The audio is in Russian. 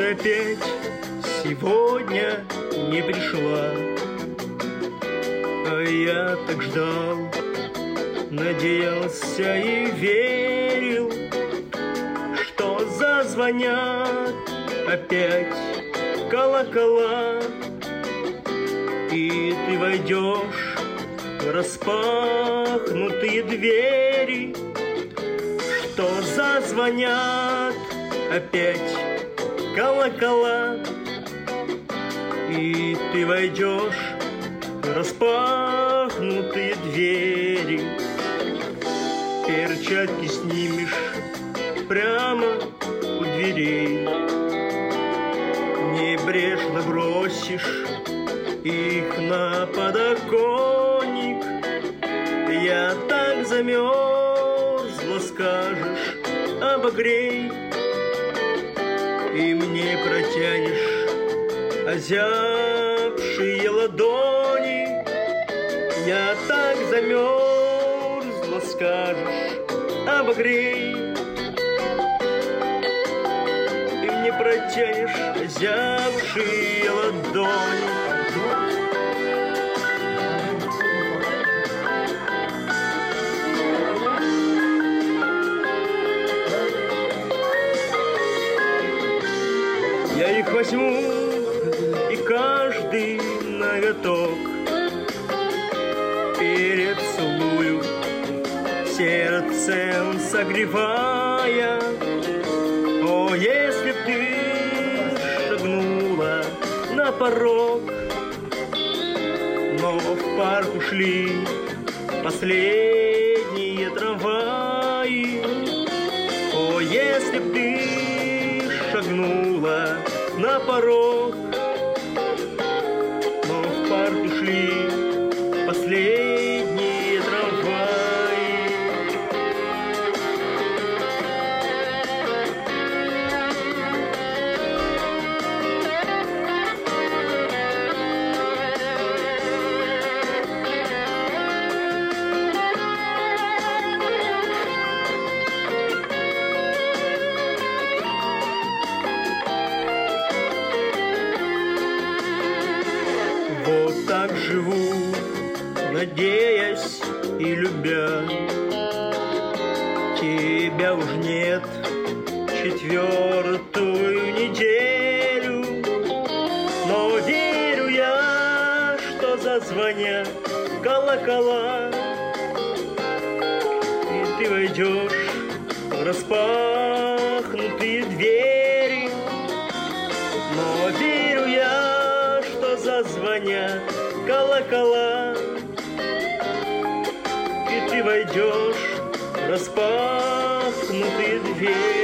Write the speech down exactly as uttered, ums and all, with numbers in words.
опять сегодня не пришла. А я так ждал, надеялся и верил, что зазвонят опять колокола, и ты войдешь в распахнутые двери, что зазвонят опять колокола, и ты войдешь в распахнутые двери. Перчатки снимешь прямо у дверей, небрежно бросишь их на подоконник. Я так замерзла, скажешь, обогрей, и мне протянешь озябшие ладони. Я так замерзла, скажешь, обогрей, и мне протянешь озябшие ладони. Я их возьму, и каждый ноготок перецелую, сердцем согревая. О, если б ты шагнула на порог, но в парк ушли последние трамваи. О, если б ты шагнула на порог, но в парк ушли последние трамваи. Вот так живу, надеясь и любя. Тебя уж нет четвертую неделю, но верю я, что зазвонят колокола, и ты войдешь в распахнутые двери. Но верю я, что зазвонят колокола, и ты войдешь в распахнутые двери.